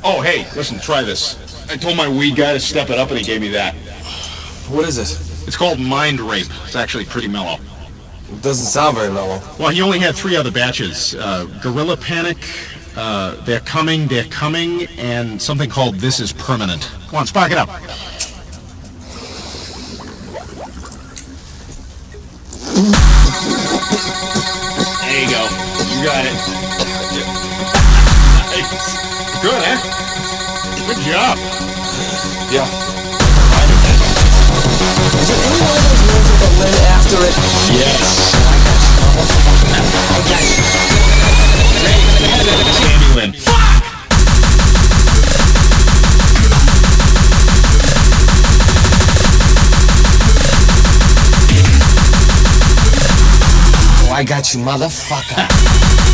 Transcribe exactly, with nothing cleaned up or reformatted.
Oh, hey, listen, try this. I told my weed guy to step it up and he gave me that. What is it? It's called Mind Rape. It's actually pretty mellow. It doesn't sound very mellow. Well, he only had three other batches. Uh, Gorilla Panic, uh, They're Coming, They're Coming, and something called This Is Permanent. Come on, spark it up. There you go. You got it. Nice. Good, eh? Good job. Yeah. Is there any one of those words with a lid after it? Yes. I got you. Jamie Lynn. Fuck! Oh, I got you, motherfucker.